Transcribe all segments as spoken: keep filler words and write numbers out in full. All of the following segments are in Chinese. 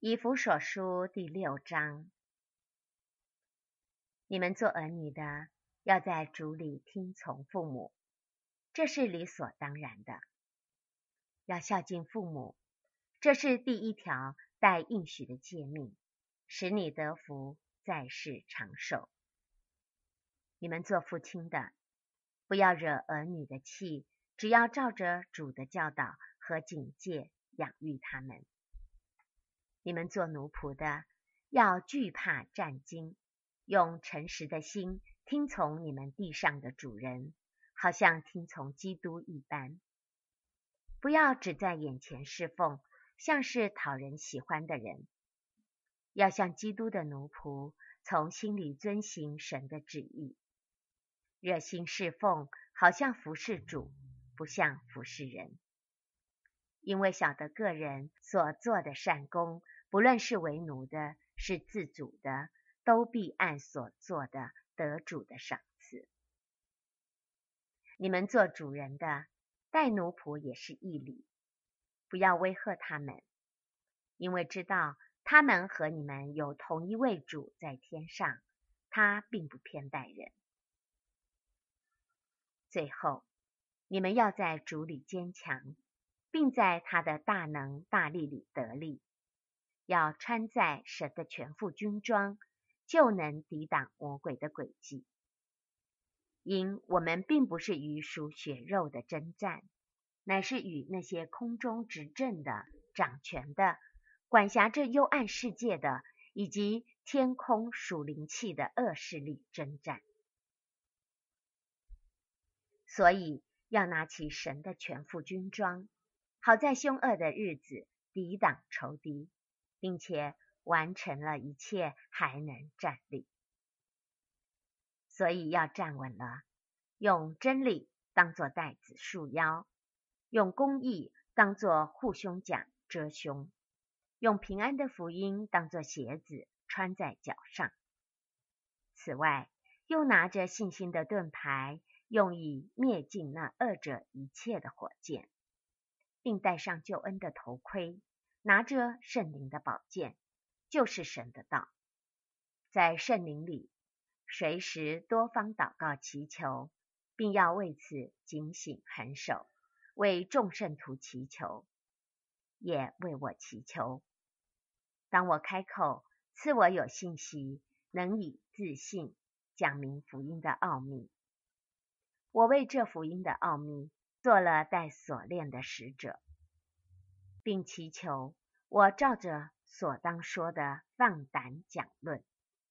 以弗所书第六章，你们做儿女的，要在主里听从父母，这是理所当然的。要孝敬父母，这是第一条带应许的诫命，使你得福，在世长寿。你们做父亲的，不要惹儿女的气，只要照着主的教导和警戒养育他们。你们做奴仆的，要惧怕战兢，用诚实的心听从你们地上的主人，好像听从基督一般。不要只在眼前侍奉，像是讨人喜欢的人，要像基督的奴仆，从心里遵行神的旨意，热心侍奉，好像服侍主，不像服侍人。因为晓得个人所做的善功，不论是为奴的，是自主的，都必按所做的得主的赏赐。你们做主人的，待奴仆也是义理，不要威吓他们，因为知道他们和你们有同一位主在天上，他并不偏待人。最后，你们要在主里坚强，并在他的大能大力里得力，要穿在神的全副军装，就能抵挡魔鬼的诡计。因我们并不是与属血肉的征战，乃是与那些空中执政的、掌权的、管辖这幽暗世界的，以及天空属灵气的恶势力征战。所以要拿起神的全副军装，好在凶恶的日子抵挡仇敌，并且完成了一切，还能站立。所以要站稳了，用真理当作带子束腰，用公义当作护胸甲遮胸，用平安的福音当作鞋子穿在脚上。此外，又拿着信心的盾牌，用以灭尽那恶者一切的火箭，并戴上救恩的头盔，拿着圣灵的宝剑，就是神的道。在圣灵里，随时多方祷告祈求，并要为此警醒恒守，为众圣徒祈求，也为我祈求。当我开口，赐我有信息，能以自信讲明福音的奥秘。我为这福音的奥秘做了带锁链的使者，并祈求我照着所当说的放胆讲论。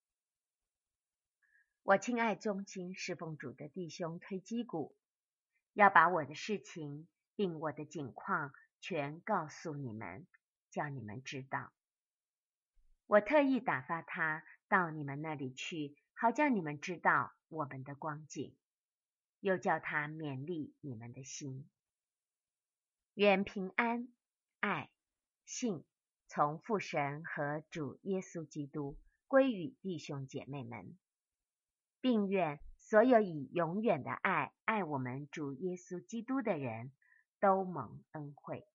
我亲爱忠心侍奉主的弟兄推基古，要把我的事情并我的景况全告诉你们，叫你们知道。我特意打发他到你们那里去，好叫你们知道我们的光景，又叫他勉励你们的心。愿平安、爱、信从父神和主耶稣基督归于弟兄姐妹们，并愿所有以永远的爱爱我们主耶稣基督的人都蒙恩惠。